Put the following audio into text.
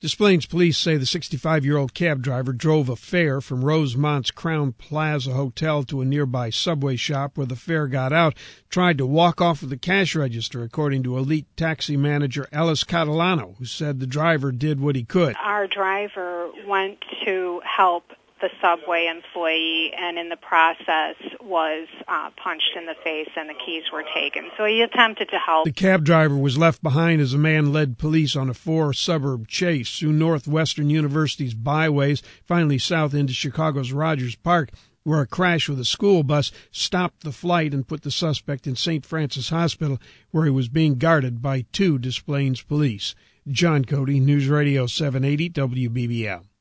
Des Plaines police say the 65-year-old cab driver drove a fare from Rosemont's Crown Plaza Hotel to a nearby Subway shop where the fare got out, tried to walk off with the cash register, according to Elite taxi manager Ellis Catalano, who said the driver did what he could. Our driver went to help the Subway employee and in the process was punched in the face and the keys were taken. So he attempted to help. The cab driver was left behind as a man led police on a 4-suburb chase through Northwestern University's byways, finally south into Chicago's Rogers Park, where a crash with a school bus stopped the flight and put the suspect in St. Francis Hospital, where he was being guarded by 2 Des Plaines police. John Cody, News Radio 780 WBBM.